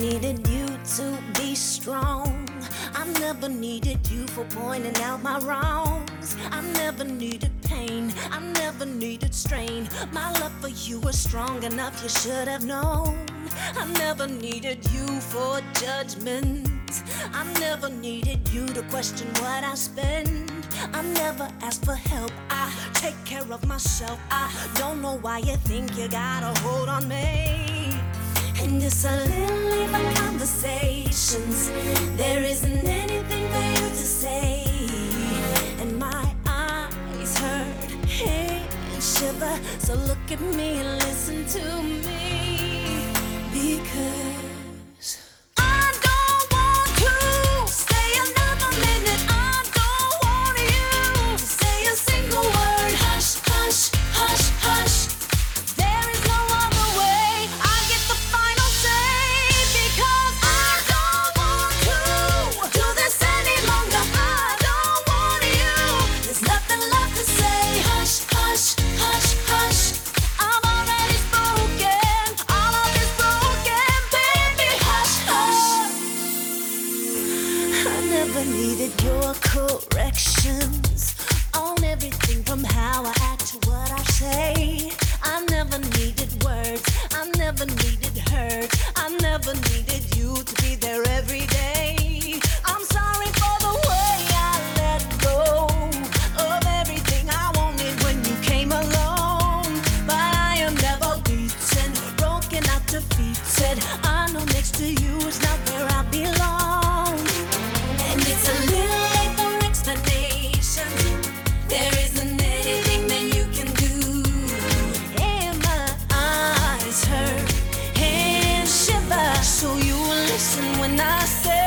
needed you to be strong. I never needed you for pointing out my wrongs. I never needed pain, I never needed strain. My love for you was strong enough, you should have known. I never needed you for judgment. I never needed you to question what I spend. I never asked for help, I take care of myself. I don't know why you think you got a hold on me. And it's a little even conversations. There isn't anything for you to say. And my eyes hurt, and shiver. So look at me and listen to me. Because I don't want to stay another minute. I don't want you to say a single word. Hush, hush, hush, hush. There is no other way. I get the final say. Because I don't want to do this any longer. I don't want you. There's nothing left to say. Hush, hush, hush, hush. I'm already spoken. All of is broken, baby. Hush, hush. I never needed your corrections on everything from how I act to what I say. I never needed words, I never needed hurt. I never needed you to be there every day. I'm sorry for the way I let go of everything I wanted when you came along. But I am never beaten, broken out, defeated. I know next to you is not where I belong. And it's a little late for explanation. There isn't anything that you can do. And my eyes hurt and shiver. So you will listen when I say,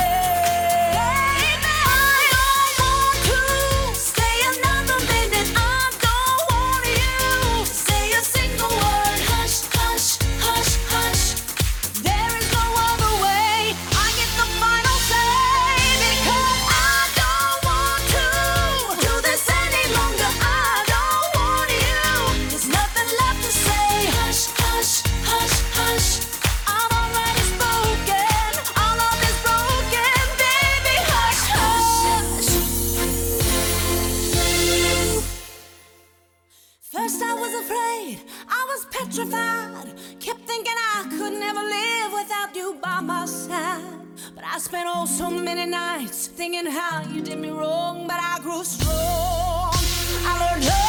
I don't want to stay another minute. I don't want you to say a single word. Hush, hush, hush, hush. There is no other way. I get the final say. Because I don't want to do this any longer. I don't want you. There's nothing left to say. Hush, hush, hush, hush. I'm already spoken. All of is broken, baby. Hush, hush. First I was afraid, I was petrified. Kept thinking I could never live without you by my side. But I spent oh so many nights thinking how you did me wrong. But I grew strong, I learned